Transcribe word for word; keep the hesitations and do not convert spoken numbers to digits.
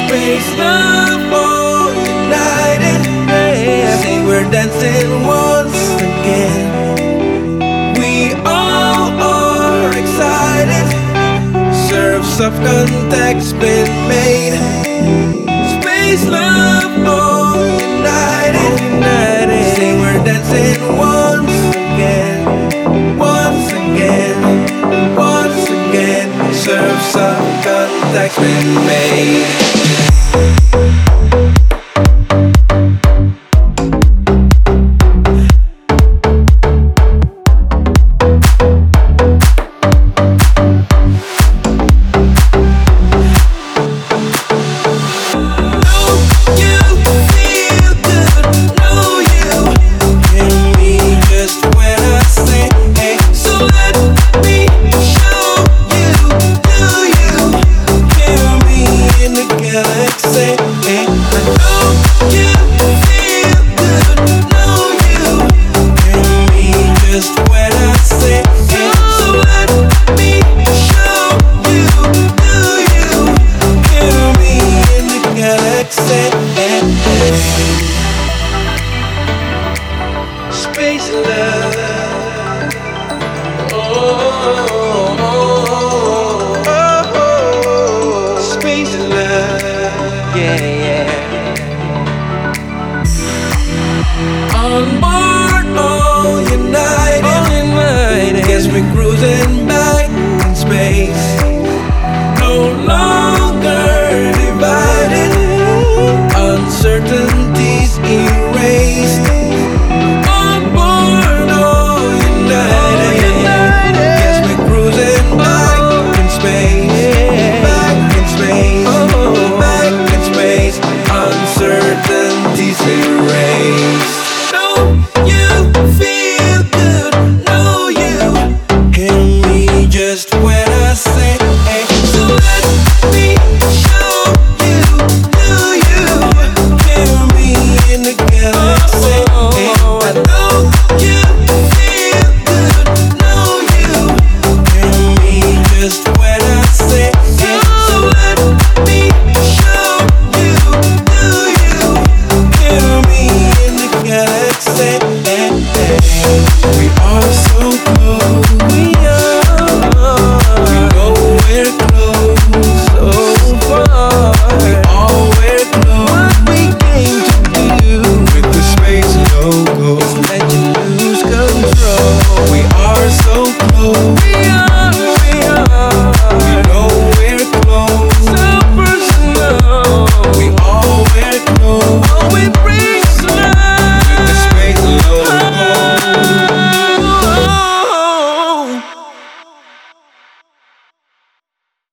Space love, all united. Yeah. See, we're dancing once again. We all are excited. Surfs of contact's been made. Space love, all united. united. See, we're dancing once again. Once again. Once again. Surfs of contact's been made. Space love. Oh, oh, oh, oh, oh. Space love. Yeah.